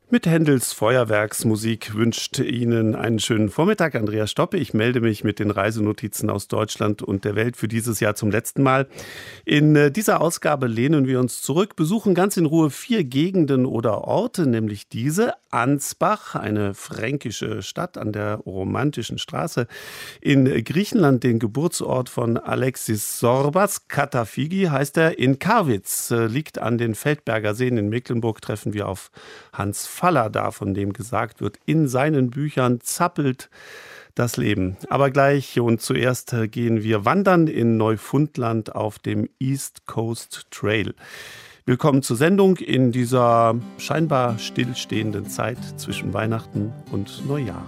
Mit Händels Feuerwerksmusik wünscht Ihnen einen schönen Vormittag. Andreas Stoppe. Ich melde mich mit den Reisenotizen aus Deutschland und der Welt für dieses Jahr zum letzten Mal. In dieser Ausgabe lehnen wir uns zurück, besuchen ganz in Ruhe 4 Gegenden oder Orte, nämlich diese: Ansbach, eine fränkische Stadt an der romantischen Straße, in Griechenland den Geburtsort von Alexis Sorbas, Katafigi heißt er, in Karwitz, liegt an den Feldberger Seen in Mecklenburg, treffen wir auf Hans Fallada, von dem gesagt wird, in seinen Büchern zappelt das Leben. Aber gleich und zuerst gehen wir wandern in Neufundland auf dem East Coast Trail. Willkommen zur Sendung in dieser scheinbar stillstehenden Zeit zwischen Weihnachten und Neujahr.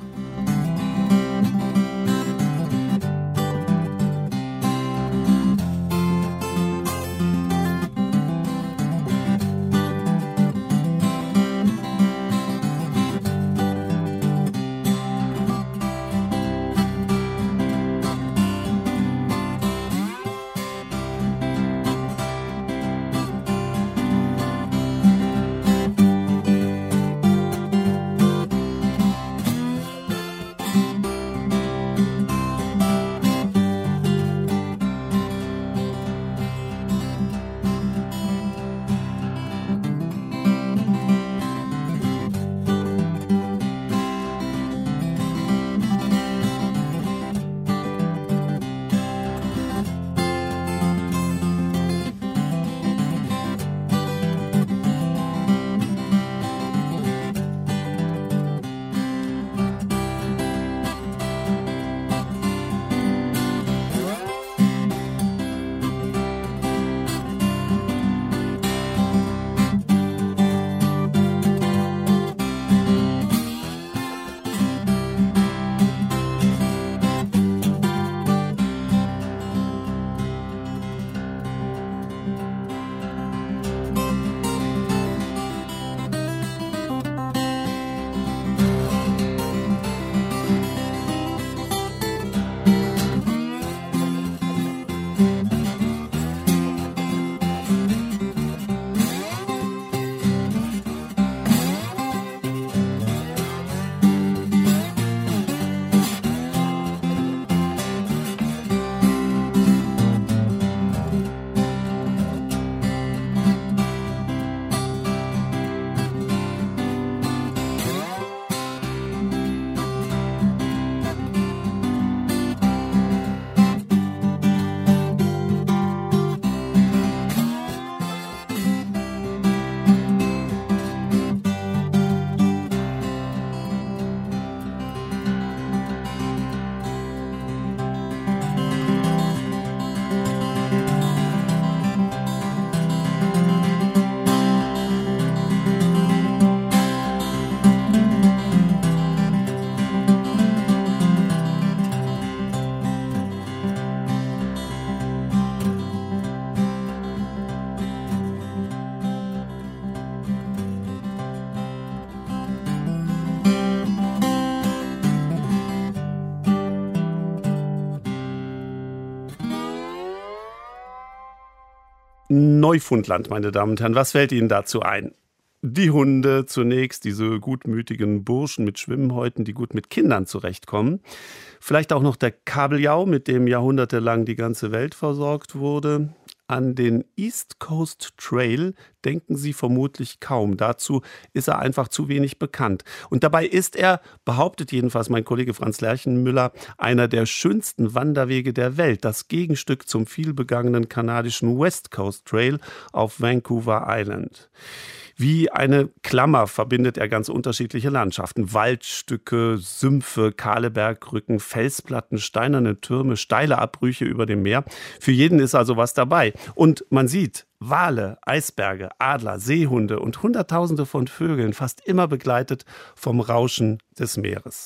Neufundland, meine Damen und Herren, was fällt Ihnen dazu ein? Die Hunde zunächst, diese gutmütigen Burschen mit Schwimmhäuten, die gut mit Kindern zurechtkommen. Vielleicht auch noch der Kabeljau, mit dem jahrhundertelang die ganze Welt versorgt wurde. An den East Coast Trail denken Sie vermutlich kaum. Dazu ist er einfach zu wenig bekannt. Und dabei ist er, behauptet jedenfalls mein Kollege Franz Lerchenmüller, einer der schönsten Wanderwege der Welt. Das Gegenstück zum vielbegangenen kanadischen West Coast Trail auf Vancouver Island. Wie eine Klammer verbindet er ganz unterschiedliche Landschaften. Waldstücke, Sümpfe, kahle Bergrücken, Felsplatten, steinerne Türme, steile Abbrüche über dem Meer. Für jeden ist also was dabei. Und man sieht Wale, Eisberge, Adler, Seehunde und Hunderttausende von Vögeln, fast immer begleitet vom Rauschen des Meeres.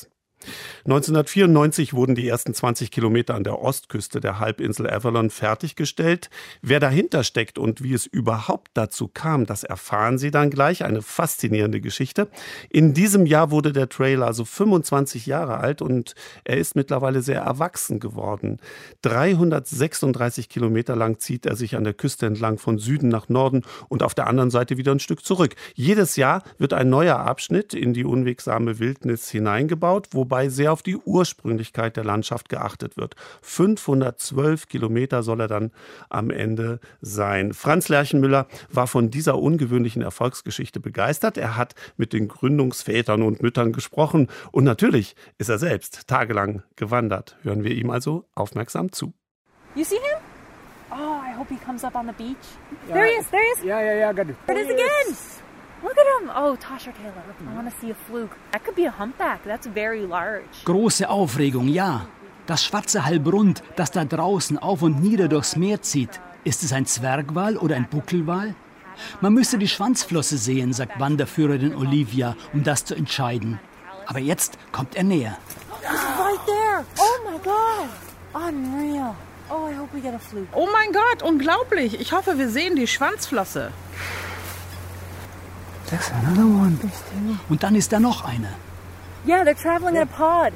1994 wurden die ersten 20 Kilometer an der Ostküste der Halbinsel Avalon fertiggestellt. Wer dahinter steckt und wie es überhaupt dazu kam, das erfahren Sie dann gleich. Eine faszinierende Geschichte. In diesem Jahr wurde der Trail also 25 Jahre alt und er ist mittlerweile sehr erwachsen geworden. 336 Kilometer lang zieht er sich an der Küste entlang von Süden nach Norden und auf der anderen Seite wieder ein Stück zurück. Jedes Jahr wird ein neuer Abschnitt in die unwegsame Wildnis hineingebaut, wobei sehr auf die Ursprünglichkeit der Landschaft geachtet wird. 512 Kilometer soll er dann am Ende sein. Franz Lerchenmüller war von dieser ungewöhnlichen Erfolgsgeschichte begeistert. Er hat mit den Gründungsvätern und Müttern gesprochen und natürlich ist er selbst tagelang gewandert. Hören wir ihm also aufmerksam zu. You see him? Oh, I hope he comes up on the beach. Yeah. There he is, there he is. Yeah, got it. There it is again. Look at him. Oh, Tasha Taylor. I want to see a fluke. That could be a humpback. That's very large. Große Aufregung, ja. Das schwarze Halbrund, das da draußen auf und nieder durchs Meer zieht. Ist es ein Zwergwal oder ein Buckelwal? Man müsste die Schwanzflosse sehen, sagt Wanderführerin Olivia, um das zu entscheiden. Aber jetzt kommt er näher. He's right there. Oh my God. Unreal. Oh, I hope we get a fluke. Oh mein Gott, unglaublich. Ich hoffe, wir sehen die Schwanzflosse. There's another one. Und dann ist da noch einer. Yeah, they're traveling in a pod.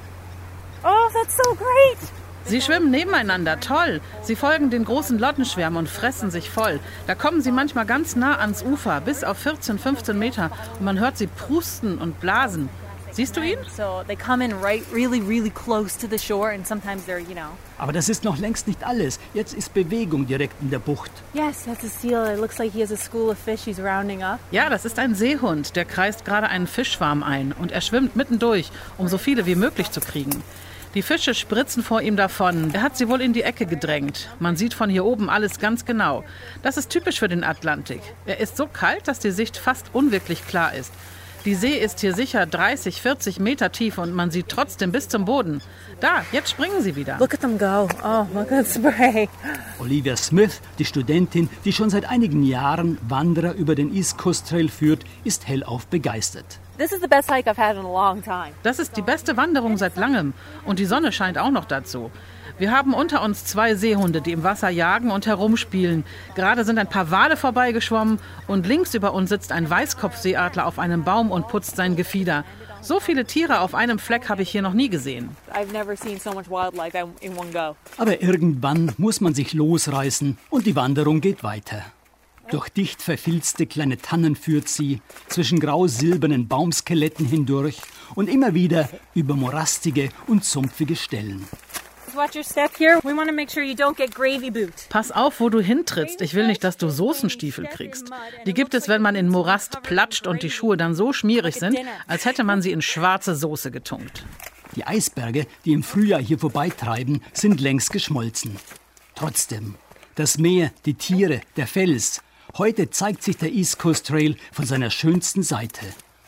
Oh, that's so great. Sie schwimmen nebeneinander, toll. Sie folgen den großen Lottenschwärmen und fressen sich voll. Da kommen sie manchmal ganz nah ans Ufer, bis auf 14, 15 Meter. Und man hört sie prusten und blasen. Siehst du ihn? So they come in really close to the shore and sometimes they're, Aber das ist noch längst nicht alles. Jetzt ist Bewegung direkt in der Bucht. Yes, that's a seal. It looks like he has a school of fish he's rounding up. Ja, das ist ein Seehund. Der kreist gerade einen Fischschwarm ein und er schwimmt mittendurch, um so viele wie möglich zu kriegen. Die Fische spritzen vor ihm davon. Er hat sie wohl in die Ecke gedrängt. Man sieht von hier oben alles ganz genau. Das ist typisch für den Atlantik. Er ist so kalt, dass die Sicht fast unwirklich klar ist. Die See ist hier sicher 30, 40 Meter tief und man sieht trotzdem bis zum Boden. Da, jetzt springen sie wieder. Look at them go. Oh, look at the spray. Olivia Smith, die Studentin, die schon seit einigen Jahren Wanderer über den East Coast Trail führt, ist hellauf begeistert. This is the best hike I've had in a long time. Das ist die beste Wanderung seit langem. Und die Sonne scheint auch noch dazu. Wir haben unter uns 2 Seehunde, die im Wasser jagen und herumspielen. Gerade sind ein paar Wale vorbeigeschwommen und links über uns sitzt ein Weißkopfseeadler auf einem Baum und putzt sein Gefieder. So viele Tiere auf einem Fleck habe ich hier noch nie gesehen. I've never seen so much wildlife in one go. Aber irgendwann muss man sich losreißen und die Wanderung geht weiter. Durch dicht verfilzte kleine Tannen führt sie, zwischen grau-silbernen Baumskeletten hindurch und immer wieder über morastige und sumpfige Stellen. Watch your step here. We want to make sure you don't get gravy boot. Pass auf, wo du hintrittst. Ich will nicht, dass du Soßenstiefel kriegst. Die gibt es, wenn man in Morast platscht und die Schuhe dann so schmierig sind, als hätte man sie in schwarze Soße getunkt. Die Eisberge, die im Frühjahr hier vorbeitreiben, sind längst geschmolzen. Trotzdem, das Meer, die Tiere, der Fels. Heute zeigt sich der East Coast Trail von seiner schönsten Seite.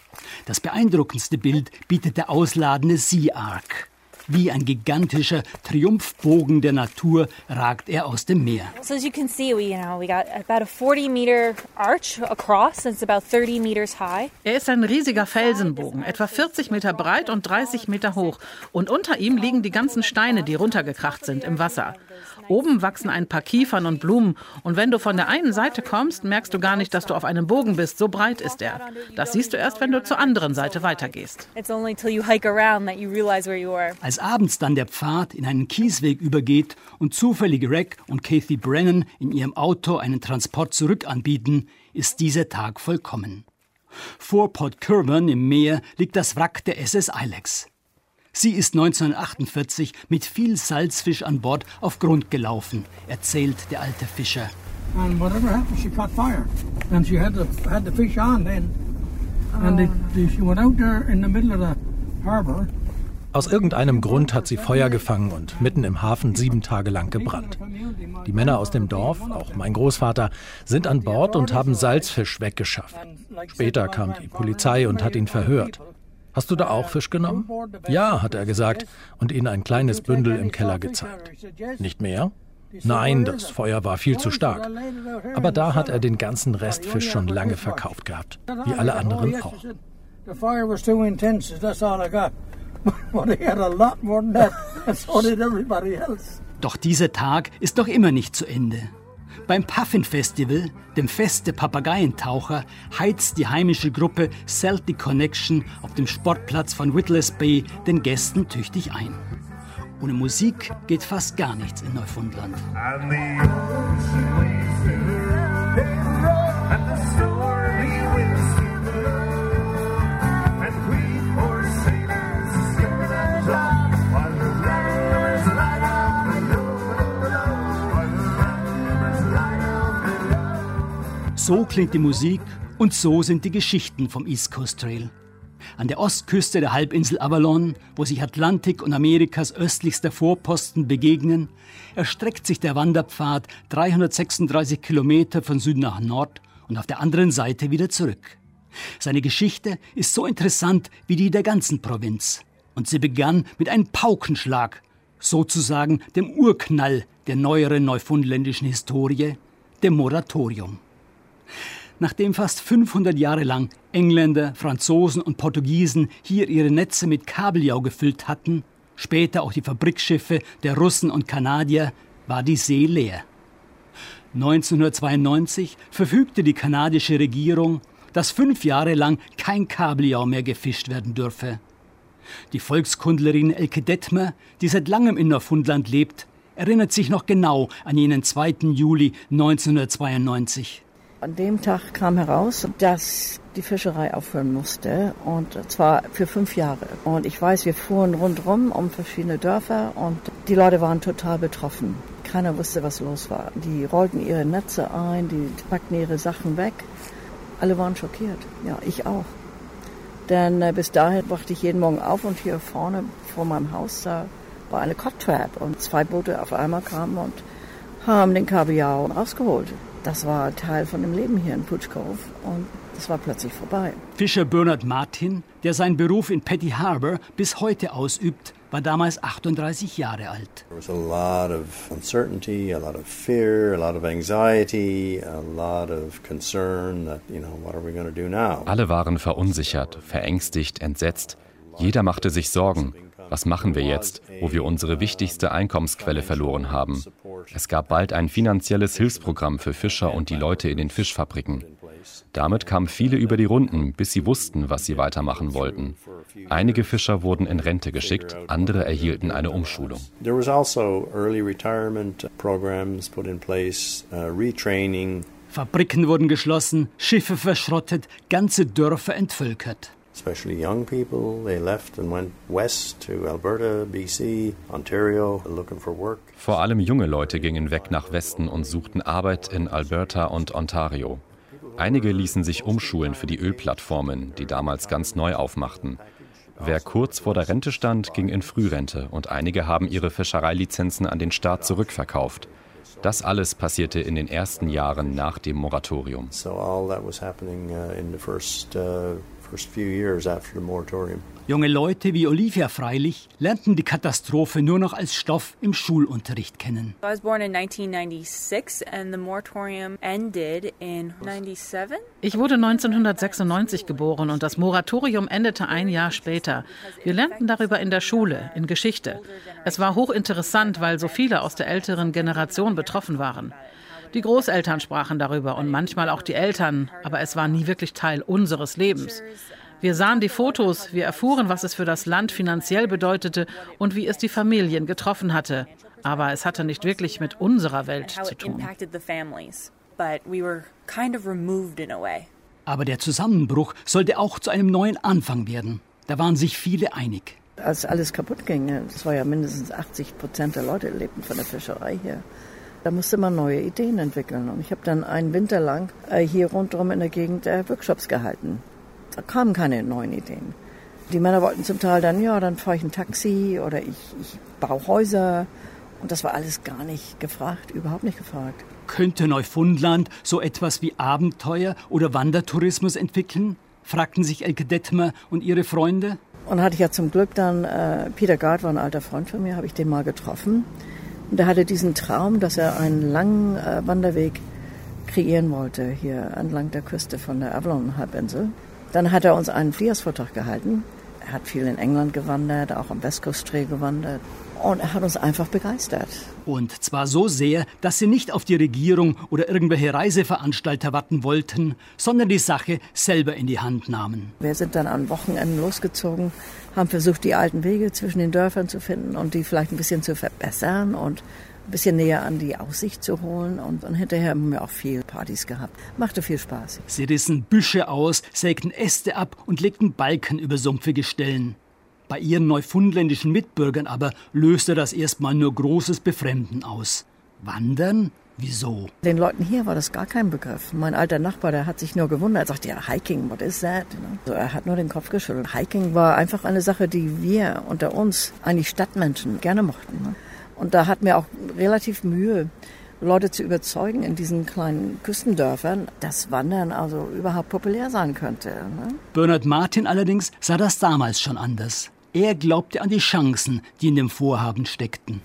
Das beeindruckendste Bild bietet der ausladende Sea Arc. Wie ein gigantischer Triumphbogen der Natur ragt er aus dem Meer. So as you can see, we got about a 40-meter arch across, and it's about 30 meters high. Er ist ein riesiger Felsenbogen, etwa 40 Meter breit und 30 Meter hoch. Und unter ihm liegen die ganzen Steine, die runtergekracht sind im Wasser. Oben wachsen ein paar Kiefern und Blumen. Und wenn du von der einen Seite kommst, merkst du gar nicht, dass du auf einem Bogen bist. So breit ist er. Das siehst du erst, wenn du zur anderen Seite weitergehst. Als abends dann der Pfad in einen Kiesweg übergeht und zufällig Reg und Kathy Brennan in ihrem Auto einen Transport zurück anbieten, ist dieser Tag vollkommen. Vor Port Kirwan im Meer liegt das Wrack der SS Ilex. Sie ist 1948 mit viel Salzfisch an Bord auf Grund gelaufen, erzählt der alte Fischer. And whatever happened, she caught fire, and she had the fish on then, and she went out there in the middle of the harbor. Aus irgendeinem Grund hat sie Feuer gefangen und mitten im Hafen 7 Tage lang gebrannt. Die Männer aus dem Dorf, auch mein Großvater, sind an Bord und haben Salzfisch weggeschafft. Später kam die Polizei und hat ihn verhört. Hast du da auch Fisch genommen? Ja, hat er gesagt und ihnen ein kleines Bündel im Keller gezeigt. Nicht mehr? Nein, das Feuer war viel zu stark. Aber da hat er den ganzen Restfisch schon lange verkauft gehabt, wie alle anderen auch. But he had a lot more than that, and so did everybody else. Doch dieser Tag ist noch immer nicht zu Ende. Beim Puffin Festival, dem Fest der Papageientaucher, heizt die heimische Gruppe Celtic Connection auf dem Sportplatz von Witless Bay den Gästen tüchtig ein. Ohne Musik geht fast gar nichts in Neufundland. So klingt die Musik und so sind die Geschichten vom East Coast Trail. An der Ostküste der Halbinsel Avalon, wo sich Atlantik und Amerikas östlichster Vorposten begegnen, erstreckt sich der Wanderpfad 336 Kilometer von Süden nach Nord und auf der anderen Seite wieder zurück. Seine Geschichte ist so interessant wie die der ganzen Provinz. Und sie begann mit einem Paukenschlag, sozusagen dem Urknall der neueren neufundländischen Historie, dem Moratorium. Nachdem fast 500 Jahre lang Engländer, Franzosen und Portugiesen hier ihre Netze mit Kabeljau gefüllt hatten, später auch die Fabrikschiffe der Russen und Kanadier, war die See leer. 1992 verfügte die kanadische Regierung, dass 5 Jahre lang kein Kabeljau mehr gefischt werden dürfe. Die Volkskundlerin Elke Detmer, die seit langem in Neufundland lebt, erinnert sich noch genau an jenen 2. Juli 1992. An dem Tag kam heraus, dass die Fischerei aufhören musste, und zwar für 5 Jahre. Und ich weiß, wir fuhren rundherum um verschiedene Dörfer und die Leute waren total betroffen. Keiner wusste, was los war. Die rollten ihre Netze ein, die packten ihre Sachen weg. Alle waren schockiert. Ja, ich auch. Denn bis dahin wachte ich jeden Morgen auf und hier vorne vor meinem Haus da war eine Cod Trap und 2 Boote auf einmal kamen und haben den Kabeljau rausgeholt. Das war Teil von dem Leben hier in Pooch Cove und das war plötzlich vorbei. Fischer Bernard Martin, der seinen Beruf in Petty Harbor bis heute ausübt, war damals 38 Jahre alt. There was a lot of uncertainty, a lot of fear, a lot of anxiety, a lot of concern that, what are we going to do now? Alle waren verunsichert, verängstigt, entsetzt. Jeder machte sich Sorgen. Was machen wir jetzt, wo wir unsere wichtigste Einkommensquelle verloren haben? Es gab bald ein finanzielles Hilfsprogramm für Fischer und die Leute in den Fischfabriken. Damit kamen viele über die Runden, bis sie wussten, was sie weitermachen wollten. Einige Fischer wurden in Rente geschickt, andere erhielten eine Umschulung. There was also early retirement programs put in place, retraining. Fabriken wurden geschlossen, Schiffe verschrottet, ganze Dörfer entvölkert. Especially young people, they left and went west to Alberta, BC, Ontario, looking for work. Vor allem junge Leute gingen weg nach Westen und suchten Arbeit in Alberta und Ontario. Einige ließen sich umschulen für die Ölplattformen, die damals ganz neu aufmachten. Wer kurz vor der Rente stand, ging in Frührente und einige haben ihre Fischereilizenzen an den Staat zurückverkauft. Das alles passierte in den ersten Jahren nach dem Moratorium. So all that was happening in the first few years after the moratorium. Junge Leute wie Olivia freilich lernten die Katastrophe nur noch als Stoff im Schulunterricht kennen. I was born in 1996 and the moratorium ended in 97. Ich wurde 1996 geboren und das Moratorium endete ein Jahr später. Wir lernten darüber in der Schule, in Geschichte. Es war hochinteressant, weil so viele aus der älteren Generation betroffen waren. Die Großeltern sprachen darüber und manchmal auch die Eltern, aber es war nie wirklich Teil unseres Lebens. Wir sahen die Fotos, wir erfuhren, was es für das Land finanziell bedeutete und wie es die Familien getroffen hatte. Aber es hatte nicht wirklich mit unserer Welt zu tun. Aber der Zusammenbruch sollte auch zu einem neuen Anfang werden. Da waren sich viele einig. Als alles kaputt ging, das war ja mindestens 80% der Leute lebten von der Fischerei hier. Da musste man neue Ideen entwickeln. Und ich habe dann einen Winter lang hier rundherum in der Gegend Workshops gehalten. Da kamen keine neuen Ideen. Die Männer wollten zum Teil dann, dann fahre ich ein Taxi oder ich baue Häuser. Und das war alles gar nicht gefragt, überhaupt nicht gefragt. Könnte Neufundland so etwas wie Abenteuer oder Wandertourismus entwickeln? Fragten sich Elke Detmer und ihre Freunde. Und hatte ich ja zum Glück dann, Peter Gard war ein alter Freund von mir, habe ich den mal getroffen. Und er hatte diesen Traum, dass er einen langen Wanderweg kreieren wollte, hier entlang der Küste von der Avalon-Halbinsel. Dann hat er uns einen Frühjahrsvortrag gehalten Er hat viel in England gewandert, auch am West Coast Trail gewandert. Und er hat uns einfach begeistert. Und zwar so sehr, dass sie nicht auf die Regierung oder irgendwelche Reiseveranstalter warten wollten, sondern die Sache selber in die Hand nahmen. Wir sind dann an Wochenenden losgezogen, haben versucht, die alten Wege zwischen den Dörfern zu finden und die vielleicht ein bisschen zu verbessern und ein bisschen näher an die Aussicht zu holen. Und hinterher haben wir auch viel Partys gehabt. Machte viel Spaß. Sie rissen Büsche aus, sägten Äste ab und legten Balken über sumpfige Stellen. Bei ihren neufundländischen Mitbürgern aber löste das erstmal nur großes Befremden aus. Wandern? Wieso? Den Leuten hier war das gar kein Begriff. Mein alter Nachbar, der hat sich nur gewundert. Er sagte, ja, Hiking, what is that? So, er hat nur den Kopf geschüttelt. Hiking war einfach eine Sache, die wir unter uns, eigentlich Stadtmenschen, gerne mochten. Und da hatten wir auch relativ Mühe, Leute zu überzeugen in diesen kleinen Küstendörfern, dass Wandern also überhaupt populär sein könnte. Bernard Martin allerdings sah das damals schon anders. Er glaubte an die Chancen, die in dem Vorhaben steckten.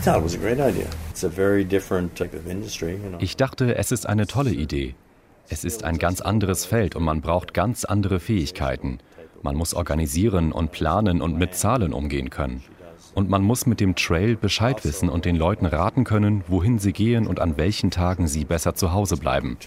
Ich dachte, es ist eine tolle Idee. Es ist ein ganz anderes Feld und man braucht ganz andere Fähigkeiten. Man muss organisieren und planen und mit Zahlen umgehen können. Und man muss mit dem Trail Bescheid wissen und den Leuten raten können, wohin sie gehen und an welchen Tagen sie besser zu Hause bleiben.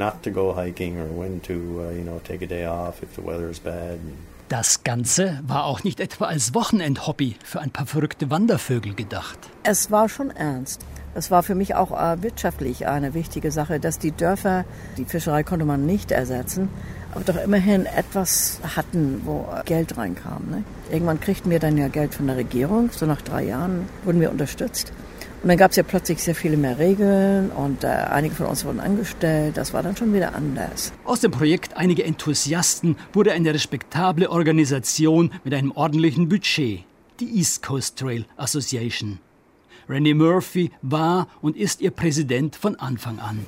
Das Ganze war auch nicht etwa als Wochenendhobby für ein paar verrückte Wandervögel gedacht. Es war schon ernst. Es war für mich auch wirtschaftlich eine wichtige Sache, dass die Dörfer, die Fischerei konnte man nicht ersetzen, aber doch immerhin etwas hatten, wo Geld reinkam. Ne? Irgendwann kriegten wir dann ja Geld von der Regierung, so nach 3 Jahren wurden wir unterstützt. Und dann gab es ja plötzlich sehr viele mehr Regeln und einige von uns wurden angestellt. Das war dann schon wieder anders. Aus dem Projekt Einige Enthusiasten wurde eine respektable Organisation mit einem ordentlichen Budget, die East Coast Trail Association. Randy Murphy war und ist ihr Präsident von Anfang an.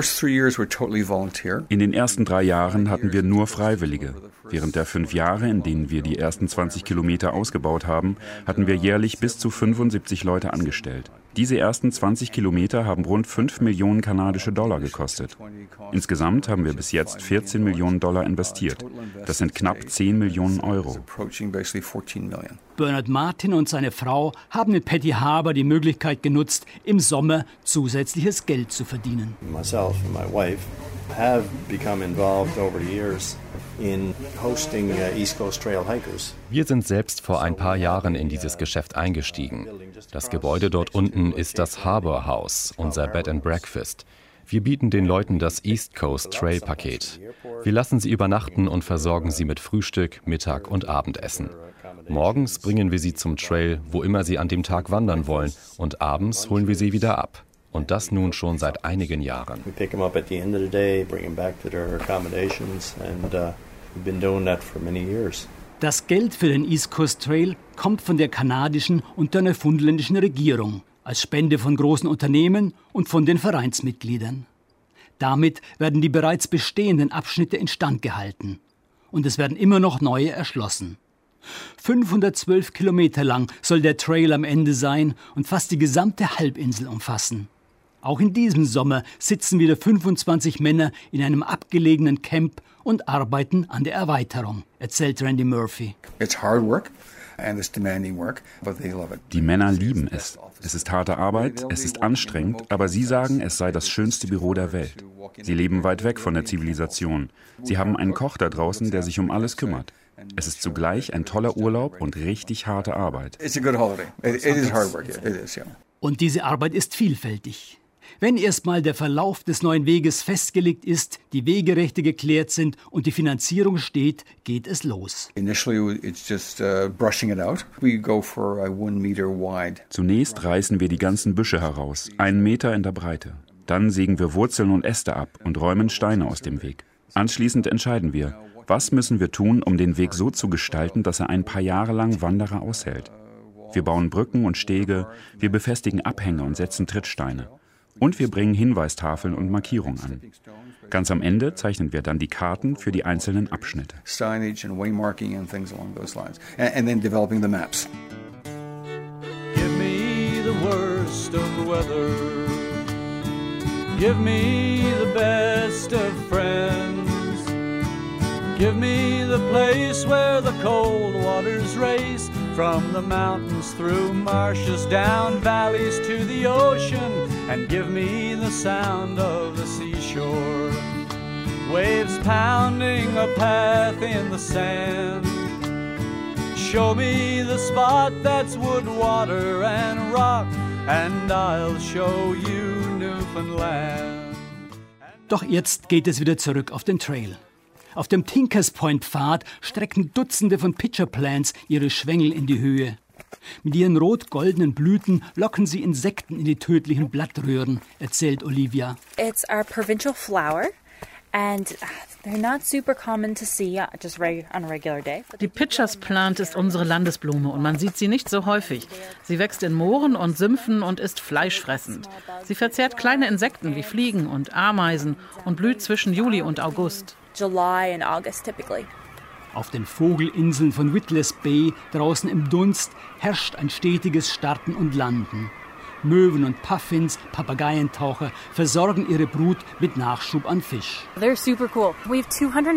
In den ersten 3 Jahren hatten wir nur Freiwillige. Während der 5 Jahre, in denen wir die ersten 20 Kilometer ausgebaut haben, hatten wir jährlich bis zu 75 Leute angestellt. Diese ersten 20 Kilometer haben rund 5 Millionen kanadische Dollar gekostet. Insgesamt haben wir bis jetzt 14 Millionen Dollar investiert. Das sind knapp 10 Millionen Euro. Bernard Martin und seine Frau haben mit Patty Harbour die Möglichkeit genutzt, im Sommer zusätzliches Geld zu verdienen. Myself and my wife have become involved over the years in hosting East Coast Trail hikers. Wir sind selbst vor ein paar Jahren in dieses Geschäft eingestiegen. Das Gebäude dort unten ist das Harbour House, unser Bed and Breakfast. Wir bieten den Leuten das East Coast Trail Paket. Wir lassen sie übernachten und versorgen sie mit Frühstück, Mittag und Abendessen. Morgens bringen wir sie zum Trail, wo immer sie an dem Tag wandern wollen, und abends holen wir sie wieder ab. Und das nun schon seit einigen Jahren. We pick them up at the end of the day, bring them back to their accommodations, and we've been doing that for many years. Das Geld für den East Coast Trail kommt von der kanadischen und der neufundländischen Regierung, als Spende von großen Unternehmen und von den Vereinsmitgliedern. Damit werden die bereits bestehenden Abschnitte instand gehalten. Und es werden immer noch neue erschlossen. 512 Kilometer lang soll der Trail am Ende sein und fast die gesamte Halbinsel umfassen. Auch in diesem Sommer sitzen wieder 25 Männer in einem abgelegenen Camp und arbeiten an der Erweiterung, erzählt Randy Murphy. Die Männer lieben es. Es ist harte Arbeit, es ist anstrengend, aber sie sagen, es sei das schönste Büro der Welt. Sie leben weit weg von der Zivilisation. Sie haben einen Koch da draußen, der sich um alles kümmert. Es ist zugleich ein toller Urlaub und richtig harte Arbeit. Und diese Arbeit ist vielfältig. Wenn erstmal der Verlauf des neuen Weges festgelegt ist, die Wegerechte geklärt sind und die Finanzierung steht, geht es los. Zunächst reißen wir die ganzen Büsche heraus, 1 Meter in der Breite. Dann sägen wir Wurzeln und Äste ab und räumen Steine aus dem Weg. Anschließend entscheiden wir, was müssen wir tun, um den Weg so zu gestalten, dass er ein paar Jahre lang Wanderer aushält. Wir bauen Brücken und Stege, wir befestigen Abhänge und setzen Trittsteine. Und wir bringen Hinweistafeln und Markierungen an. Ganz am Ende zeichnen wir dann die Karten für die einzelnen Abschnitte. Give me the worst of the weather. Give me the best of friends. Give me the place where the cold waters race from the mountains through marshes down valleys to the ocean, and give me the sound of the seashore, waves pounding a path in the sand. Show me the spot that's wood, water and rock, and I'll show you Newfoundland. Doch jetzt geht es wieder zurück auf den Trail. Auf dem Tinkers Point Pfad strecken Dutzende von Pitcher Plants ihre Schwängel in die Höhe. Mit ihren rot-goldenen Blüten locken sie Insekten in die tödlichen Blattröhren, erzählt Olivia. It's our provincial flower. And they're not super common to see just on a regular day. Die Pitchers Plant ist unsere Landesblume und man sieht sie nicht so häufig. Sie wächst in Mooren und Sümpfen und ist fleischfressend. Sie verzehrt kleine Insekten wie Fliegen und Ameisen und blüht zwischen Juli und August. July and August typically. Auf den Vogelinseln von Witless Bay, draußen im Dunst, herrscht ein stetiges Starten und Landen. Möwen und Puffins, Papageientaucher, versorgen ihre Brut mit Nachschub an Fisch. They're super cool. We have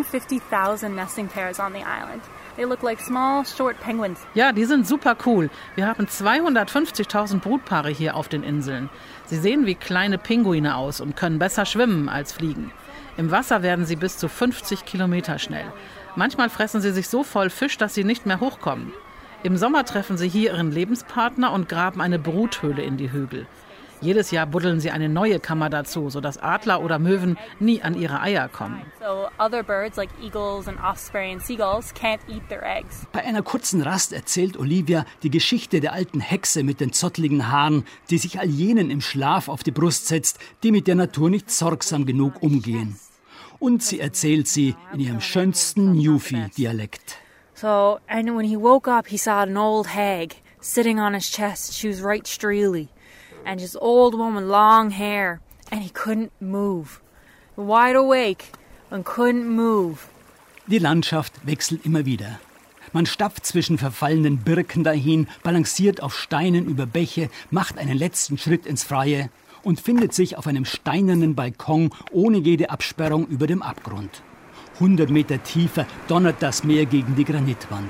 250,000 nesting pairs on the island. They look like small, short penguins. Ja, die sind super cool. Wir haben 250.000 Brutpaare hier auf den Inseln. Sie sehen wie kleine Pinguine aus und können besser schwimmen als fliegen. Im Wasser werden sie bis zu 50 Kilometer schnell. Manchmal fressen sie sich so voll Fisch, dass sie nicht mehr hochkommen. Im Sommer treffen sie hier ihren Lebenspartner und graben eine Bruthöhle in die Hügel. Jedes Jahr buddeln sie eine neue Kammer dazu, sodass Adler oder Möwen nie an ihre Eier kommen. So other birds like eagles and osprey and seagulls can't eat their eggs. Bei einer kurzen Rast erzählt Olivia die Geschichte der alten Hexe mit den zotteligen Haaren, die sich all jenen im Schlaf auf die Brust setzt, die mit der Natur nicht sorgsam genug umgehen. Und sie erzählt sie in ihrem schönsten Newfie-Dialekt. So, and when he woke up, he saw an old hag sitting on his chest. She was right streely. And just old woman, long hair. And he couldn't move. Wide awake and couldn't move. Die Landschaft wechselt immer wieder. Man stapft zwischen verfallenen Birken dahin, balanciert auf Steinen über Bäche, macht einen letzten Schritt ins Freie und findet sich auf einem steinernen Balkon ohne jede Absperrung über dem Abgrund. 100 Meter tiefer donnert das Meer gegen die Granitwand.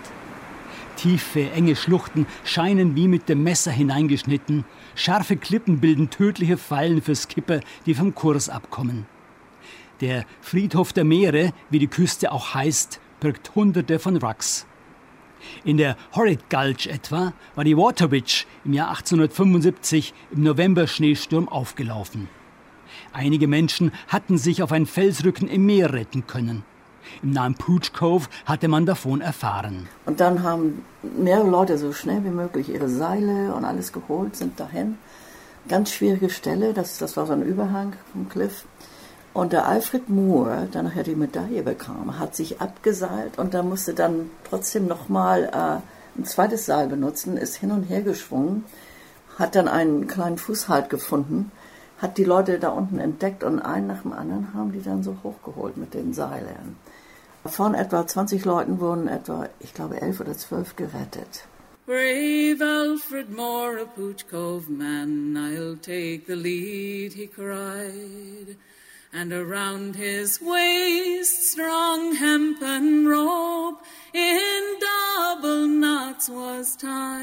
Tiefe, enge Schluchten scheinen wie mit dem Messer hineingeschnitten. Scharfe Klippen bilden tödliche Fallen für Skipper, die vom Kurs abkommen. Der Friedhof der Meere, wie die Küste auch heißt, birgt Hunderte von Wracks. In der Horrid Gulch etwa war die Water Witch im Jahr 1875 im November-Schneesturm aufgelaufen. Einige Menschen hatten sich auf einen Felsrücken im Meer retten können. Im nahen Pooch Cove hatte man davon erfahren. Und dann haben mehrere Leute so schnell wie möglich ihre Seile und alles geholt, sind dahin. Ganz schwierige Stelle, das war so ein Überhang vom Cliff. Und der Alfred Moore, der nachher die Medaille bekam, hat sich abgeseilt und da musste dann trotzdem nochmal ein zweites Seil benutzen, ist hin und her geschwungen, hat dann einen kleinen Fußhalt gefunden, hat die Leute da unten entdeckt und einen nach dem anderen haben die dann so hochgeholt mit den Seilen. Von etwa 20 Leuten wurden etwa, ich glaube, 11 oder 12 gerettet. Brave Alfred Moore, a Pooch Cove man, I'll take the lead, he cried. And around his waist strong hempen rope in double knots was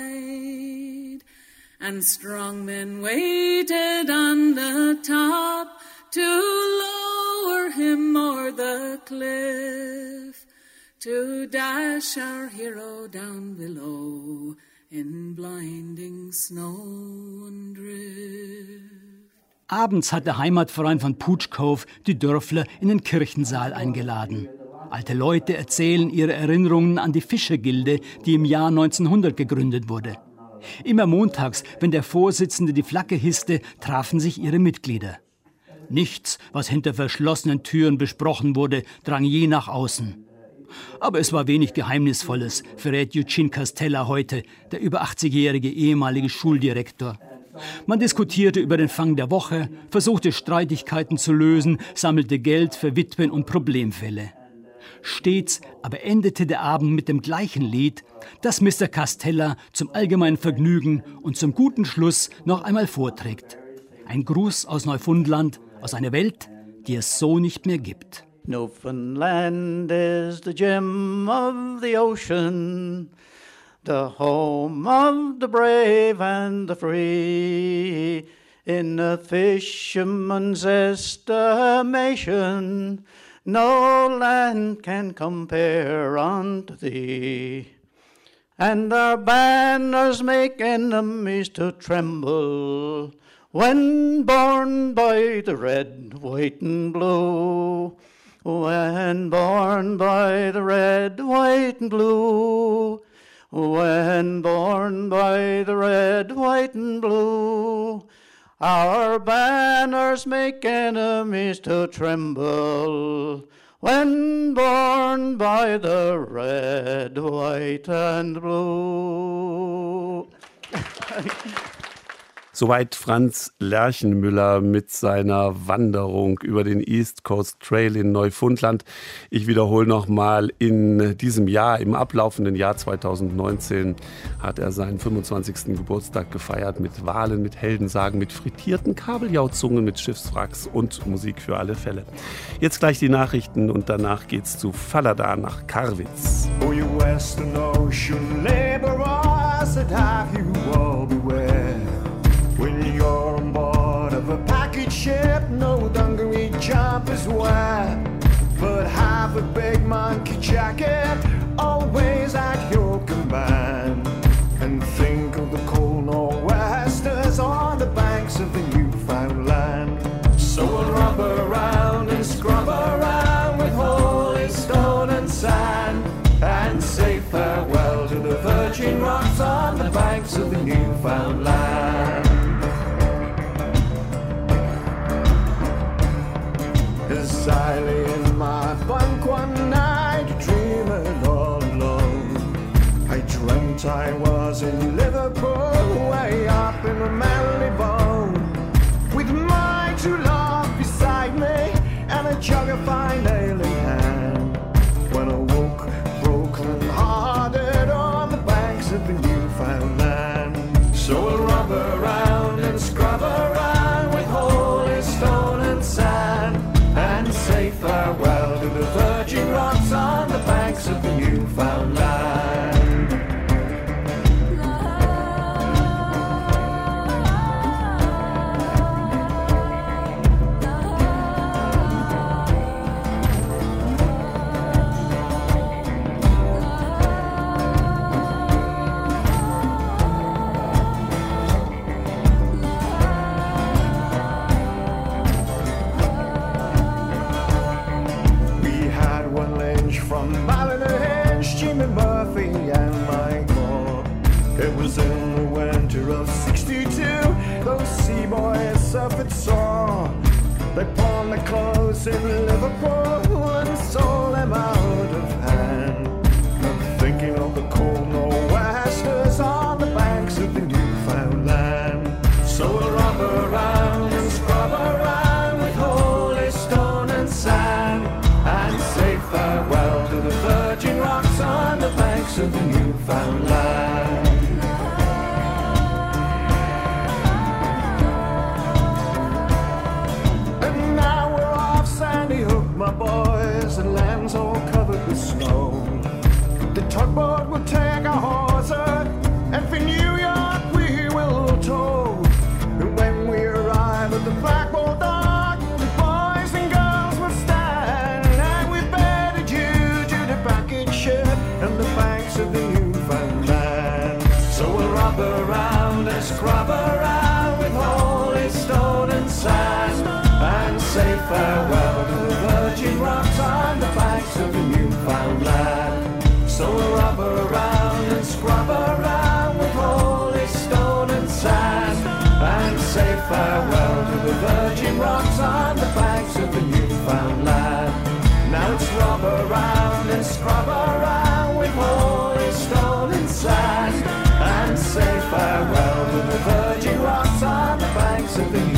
tied. And strong men waited on the top to lower him o'er the cliff, to dash our hero down below in blinding snow and drift. Abends hat der Heimatverein von Pooch Cove die Dörfler in den Kirchensaal eingeladen. Alte Leute erzählen ihre Erinnerungen an die Fischergilde, die im Jahr 1900 gegründet wurde. Immer montags, wenn der Vorsitzende die Flagge hisste, trafen sich ihre Mitglieder. Nichts, was hinter verschlossenen Türen besprochen wurde, drang je nach außen. Aber es war wenig Geheimnisvolles, verrät Eugene Castella heute, der über 80-jährige ehemalige Schuldirektor. Man diskutierte über den Fang der Woche, versuchte Streitigkeiten zu lösen, sammelte Geld für Witwen und Problemfälle. Stets aber endete der Abend mit dem gleichen Lied, das Mr. Castella zum allgemeinen Vergnügen und zum guten Schluss noch einmal vorträgt. Ein Gruß aus Neufundland, aus einer Welt, die es so nicht mehr gibt. Newfoundland is the gem of the ocean, the home of the brave and the free. In a fisherman's estimation, no land can compare unto thee. And our banners make enemies to tremble when borne by the red, white, and blue. When borne by the red, white, and blue. When borne by the red, white, and blue. Our banners make enemies to tremble when borne by the red, white, and blue. Soweit Franz Lerchenmüller mit seiner Wanderung über den East Coast Trail in Neufundland. Ich wiederhole nochmal, in diesem Jahr, im ablaufenden Jahr 2019, hat er seinen 25. Geburtstag gefeiert mit Walen, mit Heldensagen, mit frittierten Kabeljauzungen, mit Schiffswracks und Musik für alle Fälle. Jetzt gleich die Nachrichten und danach geht's zu Falada nach Karwitz. Oh, you Western Ocean laborers, that have you all beware. When you're on board of a package ship, no dungaree jumpers wear, but have a big monkey jacket always at your command. And think of the cold nor'westers on the banks of the Newfoundland. So we'll rub around and scrub around with holy stone and sand, and say farewell to the virgin rocks on the banks of the Newfoundland. As I lay in my bunk one night, dreaming all alone, I dreamt I was in Liverpool, way up in Marylebone, with my true love beside me and a jug of fine ale in hand. When I woke broken hearted on the banks of the Newfoundland. So we'll rub around and scrub around with holy stone and sand, and say farewell to the virgin rocks on the banks of the Newfoundland. From Ballinahinch, Jimmy Murphy and Michael. It was in the winter of '62, those sea boys suffered sore. They pawned their clothes in Liverpool and sold them out of hand. I'm thinking of the cold nor'westers on the banks of the Newfoundland. So we'll rub around and scrub around with holy stone and sand, and say farewell to the virgin rocks on the banks of the Newfoundland. And now we're off Sandy Hook, my boys, and land's all covered with snow. The tugboat will take our hawser, and for New York we will tow. And when we arrive at the Black Bulldog, the boys and girls will stand, and we bid adieu to the package ship and the banks of the Newfoundland. So we'll rub around and scrub around with holy stone and sand, and say farewell to the virgin rocks on the banks of the Newfoundland. So we'll rub around and scrub around with holy stone and sand, and say farewell to the virgin rocks on the banks of the Newfoundland. Now it's rub around and scrub around with holy stone and sand, and say farewell to the virgin rocks on the banks of the